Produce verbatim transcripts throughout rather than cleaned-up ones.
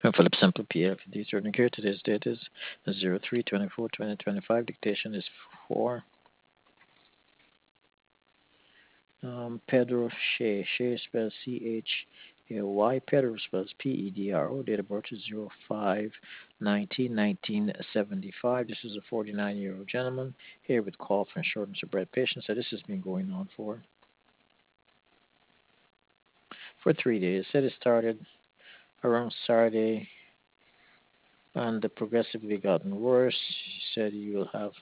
And Philip Sample P L, the certain care. Today's date is zero three twenty-four twenty twenty-five. Dictation is for um, Pedro Shea. Shea spells C H A Y. Pedro spells P E D R O. Date of birth is zero five nineteen nineteen seventy-five. This is a forty-nine year old gentleman here with cough and shortness of breath patients. So this has been going on for for three days. Said it started around Saturday and progressively gotten worse. He said you will have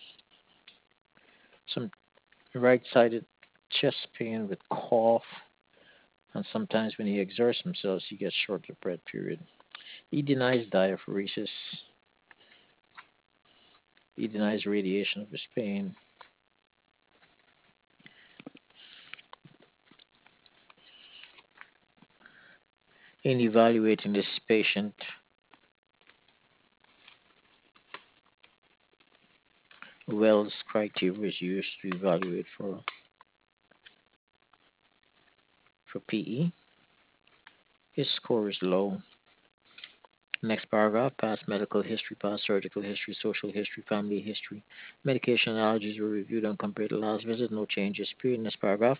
some right-sided chest pain with cough, and sometimes when he exerts himself, he gets short of breath. Period. He denies diaphoresis. He denies radiation of his pain. In evaluating this patient, Wells criteria is used to evaluate for for P E. His score is low. Next paragraph, past medical history, past surgical history, social history, family history. Medication allergies were reviewed and compared to last visit. No changes. Period. Next paragraph.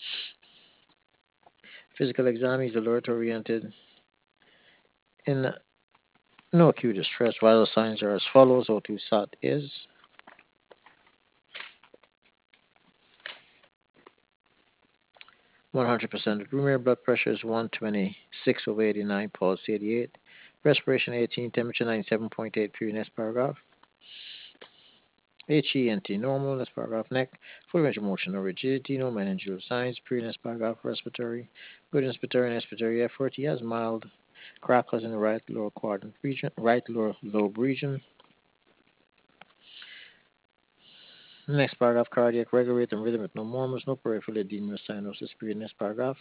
Physical exam is alert oriented. In no acute distress, vital signs are as follows. O two SAT is one hundred percent. Room blood pressure is one twenty-six over eighty-nine, pulse eighty-eight. Respiration eighteen, temperature ninety-seven point eight. Period. Next paragraph. H E N T normal. Next paragraph. Neck. Full range of motion, no rigidity, no meningeal signs. Period. Next paragraph. Respiratory. Good inspiratory and expiratory effort. He has mild crackles in the right lower quadrant region, right lower lobe region. Next paragraph. Cardiac regular rate and rhythm with no murmurs, no peripheral edema or cyanosis. Period. Next paragraph.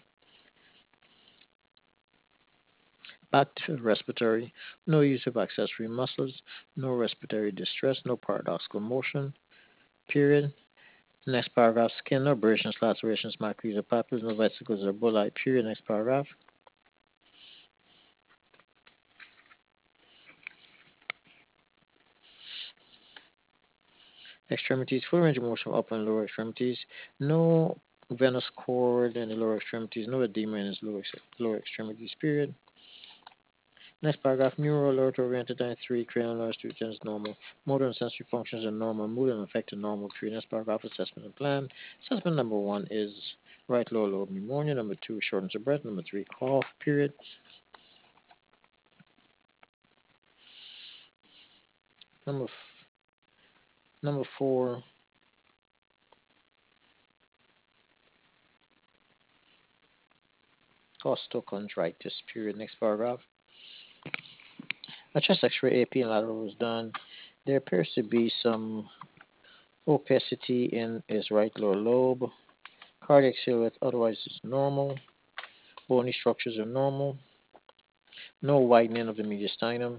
Back to respiratory. No use of accessory muscles, no respiratory distress, no paradoxical motion. Period. Next paragraph, skin, no abrasions, lacerations, maculae, or papules, no vesicles or bullae. Period. Next paragraph. Extremities, full range of motion of upper and lower extremities. No venous cord in the lower extremities, no edema in his lower, lower extremities. Period. Next paragraph, neural alert oriented nine three, cranial nerves to attend normal. Motor and sensory functions are normal. Mood and affected normal. Period. Next paragraph, assessment and plan. Assessment number one is right lower lobe pneumonia. Number two, shortness of breath. Number three, cough. Period. Number f- number four, costochondritis. Period. Next paragraph. A chest X-ray, A P, and lateral was done. There appears to be some opacity in his right lower lobe. Cardiac silhouette otherwise is normal. Bony structures are normal. No widening of the mediastinum.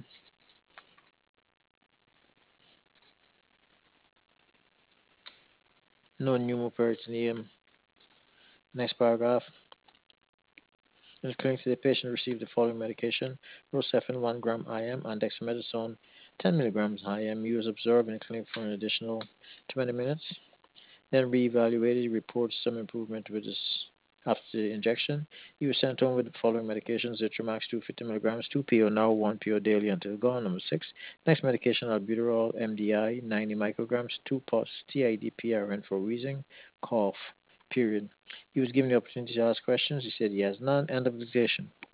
No pneumoperitoneum. Next paragraph. In the clinic, the patient received the following medication: Rocephin one gram I M and dexamethasone ten milligrams I M. He was observed in the clinic for an additional twenty minutes. Then reevaluated, reports some improvement with his after the injection. He was sent home with the following medications: Zitromax two hundred fifty milligrams, two P O now, one P O daily until gone. Number six. Next medication, albuterol M D I, ninety micrograms, two P O S, T I D P R N for wheezing, cough. Period. He was given the opportunity to ask questions. He said he has none. End of dictation.